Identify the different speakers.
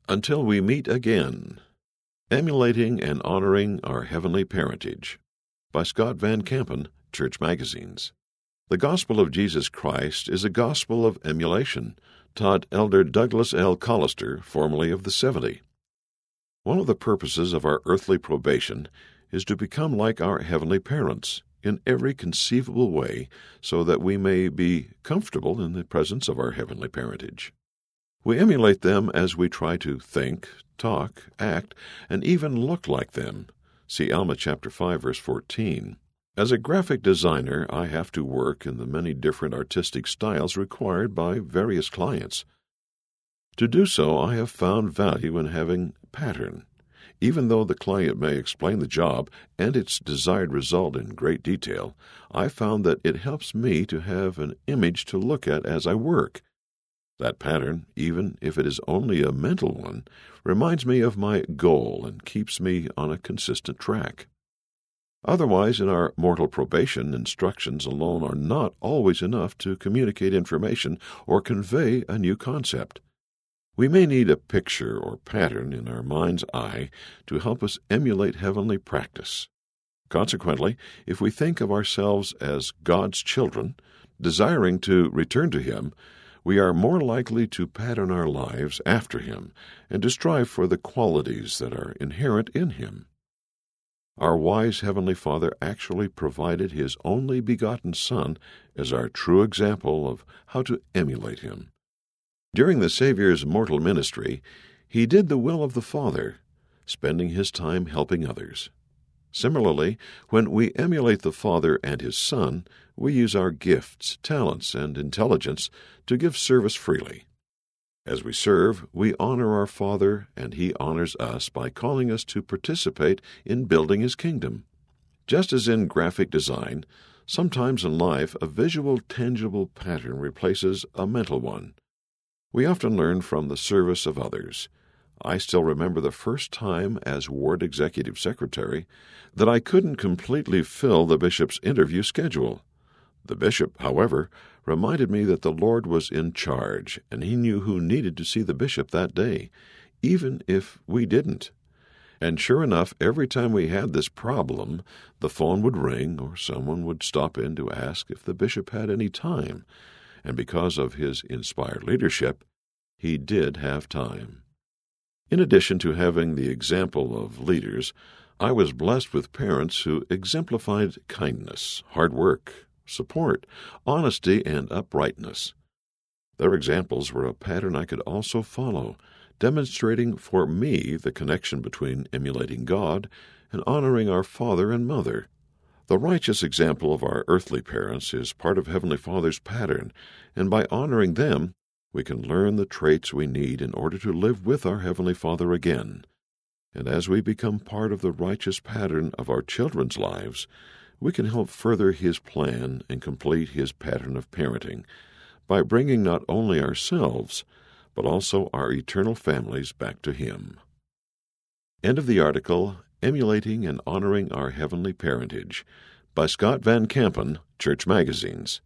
Speaker 1: Until we meet again. Emulating and Honoring Our Heavenly Parentage by Scott Van Kampen, Church Magazines. The Gospel of Jesus Christ is a gospel of emulation, taught Elder Douglas L. Collister, formerly of the 70. One of the purposes of our earthly probation is to become like our heavenly parents in every conceivable way so that we may be comfortable in the presence of our heavenly parentage. We emulate them as we try to think, talk, act, and even look like them. See Alma chapter 5, verse 14. As a graphic designer, I have to work in the many different artistic styles required by various clients. To do so, I have found value in having pattern. Even though the client may explain the job and its desired result in great detail, I found that it helps me to have an image to look at as I work. That pattern, even if it is only a mental one, reminds me of my goal and keeps me on a consistent track. Otherwise, in our mortal probation, instructions alone are not always enough to communicate information or convey a new concept. We may need a picture or pattern in our mind's eye to help us emulate heavenly practice. Consequently, if we think of ourselves as God's children, desiring to return to Him, we are more likely to pattern our lives after Him and to strive for the qualities that are inherent in Him. Our wise Heavenly Father actually provided His only begotten Son as our true example of how to emulate Him. During the Savior's mortal ministry, He did the will of the Father, spending His time helping others. Similarly, when we emulate the Father and His Son, we use our gifts, talents, and intelligence to give service freely. As we serve, we honor our Father, and He honors us by calling us to participate in building His kingdom. Just as in graphic design, sometimes in life a visual, tangible pattern replaces a mental one. We often learn from the service of others. I still remember the first time as ward executive secretary that I couldn't completely fill the bishop's interview schedule. The bishop, however, reminded me that the Lord was in charge, and He knew who needed to see the bishop that day, even if we didn't. And sure enough, every time we had this problem, the phone would ring or someone would stop in to ask if the bishop had any time. And because of his inspired leadership, he did have time. In addition to having the example of leaders, I was blessed with parents who exemplified kindness, hard work, support, honesty, and uprightness. Their examples were a pattern I could also follow, demonstrating for me the connection between emulating God and honoring our father and mother. The righteous example of our earthly parents is part of Heavenly Father's pattern, and by honoring them, we can learn the traits we need in order to live with our Heavenly Father again. And as we become part of the righteous pattern of our children's lives, we can help further His plan and complete His pattern of parenting by bringing not only ourselves, but also our eternal families back to Him. End of the article, Emulating and Honoring Our Heavenly Parentage, by Scott Van Kampen, Church Magazines.